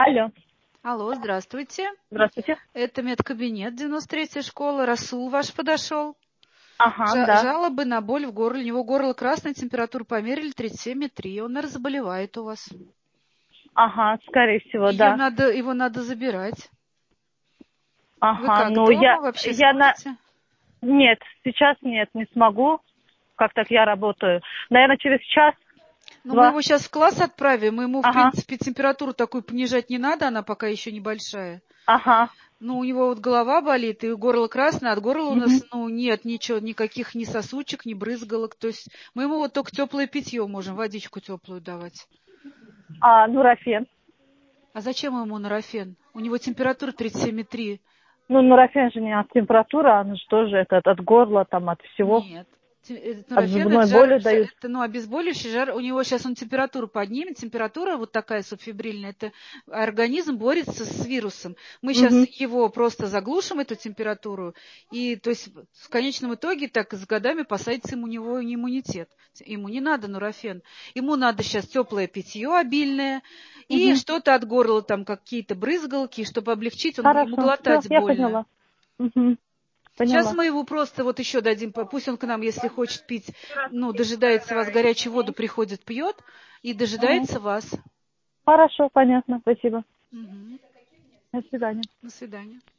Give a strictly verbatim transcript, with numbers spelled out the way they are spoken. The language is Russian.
Алло. Алло, здравствуйте. Здравствуйте. Это медкабинет, девяносто третья школа. Расул ваш подошел. Ага, Жа- да. жалобы на боль в горле. У него горло красное, температуру померили тридцать семь и три. Он, наверное, заболевает у вас. Ага, скорее всего, Ее да. надо, его надо забирать. Вы Ага, как, ну я, дома вообще я на... сможете? Нет, сейчас нет, не смогу. Как так я работаю. Наверное, через час, Ну, мы два. его сейчас в класс отправим. Мы ему, в Ага, принципе, температуру такую понижать не надо, она пока еще небольшая. ага. Ну, у него вот голова болит, и горло красное, от горла у нас, Мгм. ну, нет ничего, никаких ни сосучек, ни брызгалок. То есть мы ему вот только теплое питье можем, водичку теплую давать. А, нурофен. А зачем ему нурофен? У него температура тридцать семь и три. Ну, нурофен же не от температуры, он же тоже это, от горла, там, от всего. Нет. Те- Этот От нурофен, это зубной жар, боли жа- дают. это, ну, обезболивающий жар. У него сейчас он температуру поднимет, температура вот такая субфибрильная. Это организм борется с вирусом. Мы сейчас Угу. его просто заглушим, эту температуру, и то есть в конечном итоге так с годами посадится ему у него иммунитет. Ему не надо нурофен. Ему надо сейчас теплое питье обильное и Угу. что-то от горла, там какие-то брызгалки, чтобы облегчить, он, ему Хорошо, все, глотать я больно. поняла. Угу. Сейчас Поняла. мы его просто вот еще дадим, по- пусть он к нам, если хочет пить, ну, дожидается вас, горячую воду приходит, пьет и Угу. дожидается вас. Хорошо, понятно, спасибо. Мгм. До свидания. До свидания.